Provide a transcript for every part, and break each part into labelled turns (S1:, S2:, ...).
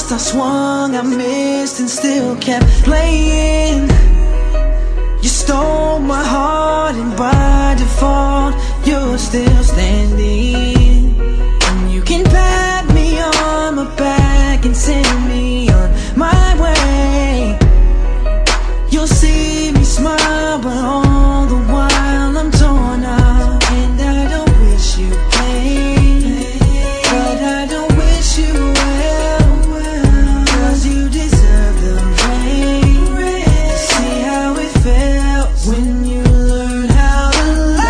S1: lost, I swung, I missed, and still kept playing. You stole my heart, and by default, you're still standing. And you can pat me on my back and send me on my way. You'll see me smile, but all the while I'm torn up. And I don't wish you pain, but I don't wish you well, 'cause you deserve the rain. See how it felt when you learn how to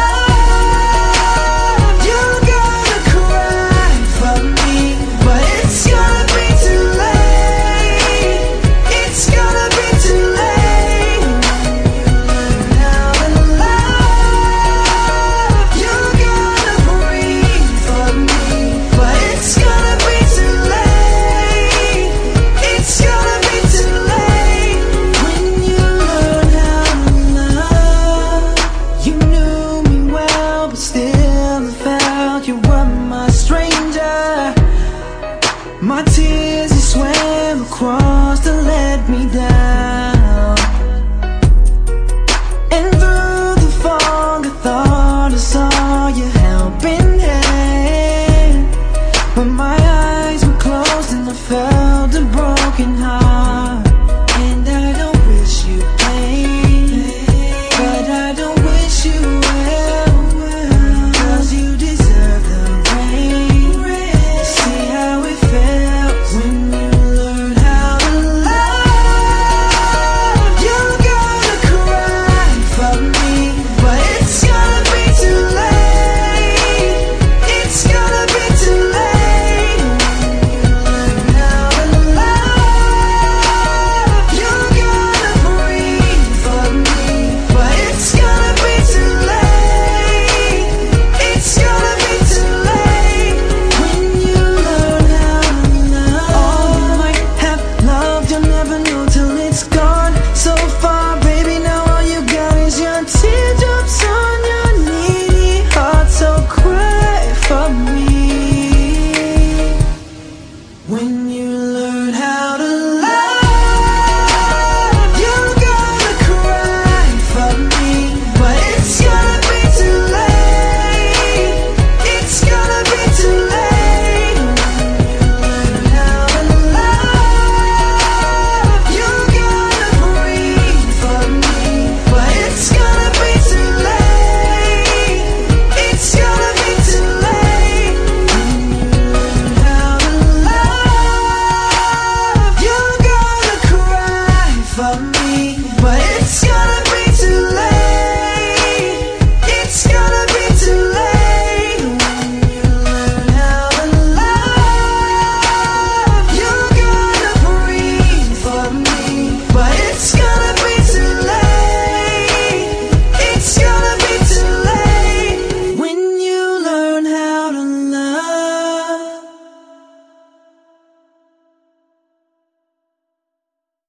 S1: love. You're gonna cry for me, but it's gonna be too late. It's gonna be too late when you learn how to love. You're gonna breathe for me, but it's gonna be too late. It's gonna be too late when you learn how to love. You knew me well, but still I felt you were my stranger. My tears, you swam across to let me down. And through the fog I thought I saw your helping hand, but my eyes were closed and I felt a broken heart.